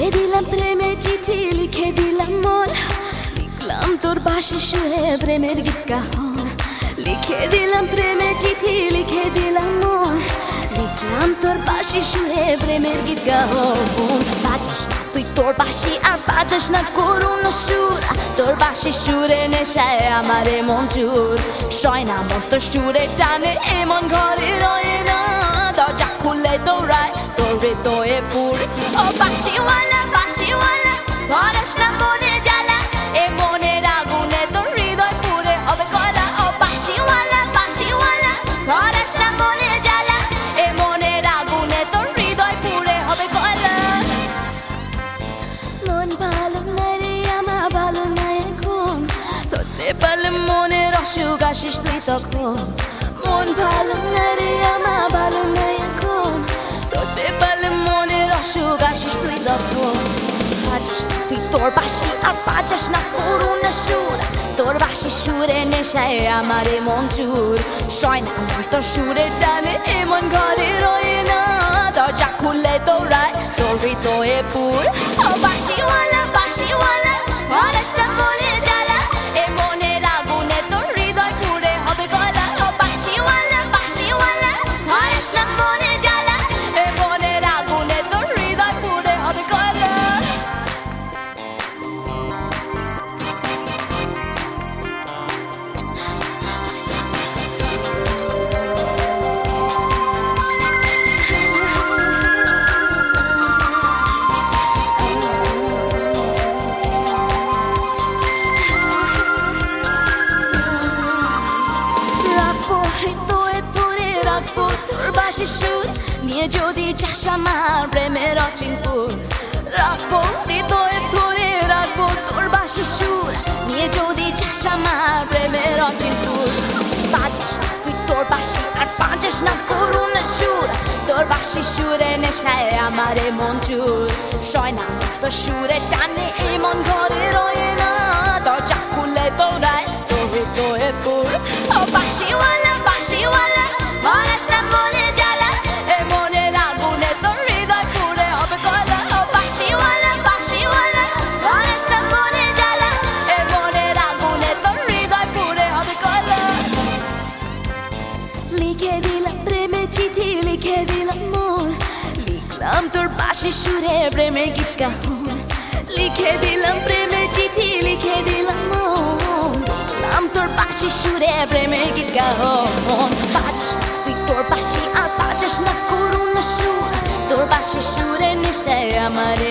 লিখে দিলাম প্রেমের চিঠি, লিখে দিলাম মন, লিখলাম তোর বাঁশি সুরে প্রেমের গীত গাহন। লিখে দিলাম প্রেমের চিঠি, লিখে দিলাম মন, লিখলাম তোর বাঁশি সুরে প্রেমের গীত গাহন। বাজাস না তুই তোর বাঁশি আর বাজাস না করুণ সুর, তোর বাঁশি সুরে নেশায় আমারে মন চুর। সয় না মন তোর সুরে টানে এমন ঘরে রয়ে না, দরজা খুলে দৌড়ায় তোর হৃদয়ে পুর। ও বাঁশিওয়ালা বাঁশিওয়ালা ভরাস না মনে জ্বালা, এ মনের আগুনে তোর হৃদয় পুরে হবে কয়লা। ও বাঁশিওয়ালা বাঁশিওয়ালা ভরাস না মনে জ্বালা, এ মনের আগুনে তোর হৃদয় পুরে হবে কয়লা। মন ভালো না রে আমার ভালো না এখন, ধরতে পারলে মনের অসুখ আসিস তুই তখন। মন ভালো না রে আমার ভালো না এখন, ধরতে পারলে মনের অসুখ আসিস তুই তখন। বাজাস না তুই তোর বাঁশি আর বাজাস না করুণ সুর, তোর বাঁশি সুরে নেশায় আমারে মন চুর। সয় না মন তোর সুরে টানে এমন ঘরে রয়ে না, দরজা খুলে দৌড়ায় তোর হৃদয়ে পুর। ও বাঁশিওয়ালা বাঁশিওয়ালা ভরাস না মনের জ্বালা, এ মনের আগুনে তোর হৃদয় পুরে হবে গলা। ও বাঁশিওয়ালা বাঁশিওয়ালা ভরাস না মনের জ্বালা, এ মনের আগুনে তোর হৃদয় পুরে হবে গলা। রাখবো তোর বাঁশি সুর নিয়ে যদি যাস আমার প্রেমের অচিনপুর। রাখবো হৃদয়ে ধরে রাখবো তোর বাঁশি সুর নিয়ে যদি যাস আমার প্রেমের অচিনপুর। বাজাস না তুই তোর বাঁশি আর বাজাস না করুণ সুর, তোর বাঁশি সুরে নেশায় আমারে মন চুর। সয় না তোর সুরে টানে এমন ঘরে রয়ে না, দরজা খুলে দৌড়ায় তোর হৃদয়ে পুর। ও বাঁশিওয়ালা বাঁশিওয়ালা ভরাস না মনে জ্বালা, এ মনের আগুনে তোর হৃদয় পুরে হবে কয়লা। ও বাঁশিওয়ালা বাঁশিওয়ালা ভরাস না মনে জ্বালা, এ মনের আগুনে তোর হৃদয় পুরে হবে কয়লা। লিখে দিলাম প্রেমের চিঠি, লিখে দিলাম মন, লিখলাম তোর বাঁশি সুরে প্রেমের গীত গাহন। লিখে দিলাম প্রেমের চিঠি, লিখে দিলাম মন, লিখলাম তোর বাঁশি সুরে প্রেমের গীত গাহন। বাজাস না তুই তোর বাঁশি আর বাজাস না করুণ সুর, তোর বাঁশি সুরে নেশায় আমারে